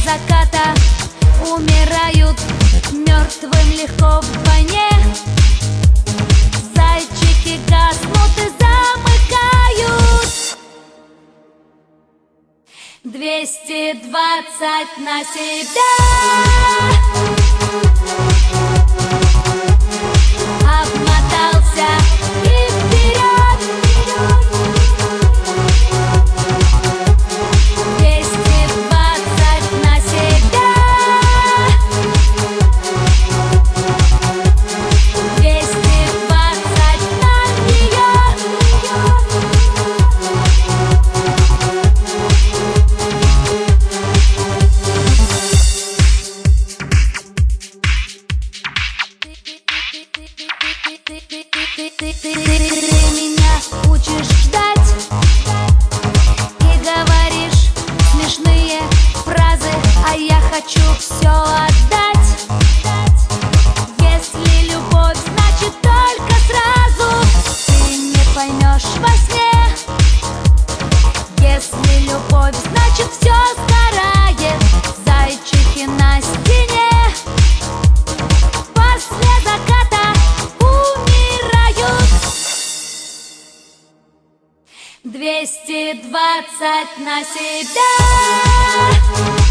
заката умирают мертвым легко в войне. Зайчики гаснут и замыкают. 220 на себя. Обмотался и вперед. 220 на себя. 220 на нее. Ты меня учишь ждать и говоришь смешные фразы, а я хочу все отдать. Если любовь, значит только сразу. Ты не поймешь во сне. Если любовь, значит все сгорает. Зайчики на стене после заката умирают. 220 на себя.